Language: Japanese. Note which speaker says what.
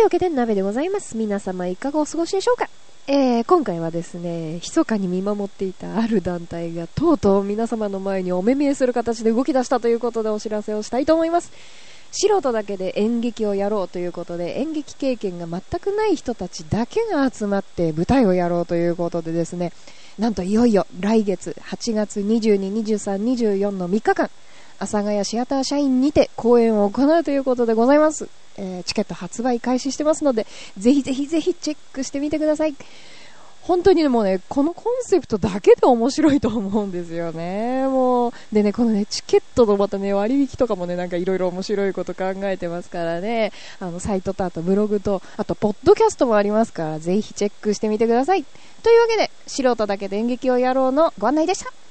Speaker 1: いうわけで鍋でございます。皆様いかがお過ごしでしょうか。今回はですね、密かに見守っていたある団体がとうとう皆様の前にお目見えする形で動き出したということでお知らせをしたいと思います。素人だけで演劇をやろうということで、演劇経験が全くない人たちだけが集まって舞台をやろうということでですね、なんといよいよ来月8月22、23、24の3日間、阿佐ヶ谷シアター社員にて公演を行うということでございます。チケット発売開始してますので、ぜひぜひぜひチェックしてみてください。本当にもうね、このコンセプトだけで面白いと思うんですよね。もうでね、このねチケットのまたね割引とかもね、なんかいろいろ面白いこと考えてますからね。サイトとあとブログとあとポッドキャストもありますから、ぜひチェックしてみてください。というわけで、素人だけで演劇をやろうのご案内でした。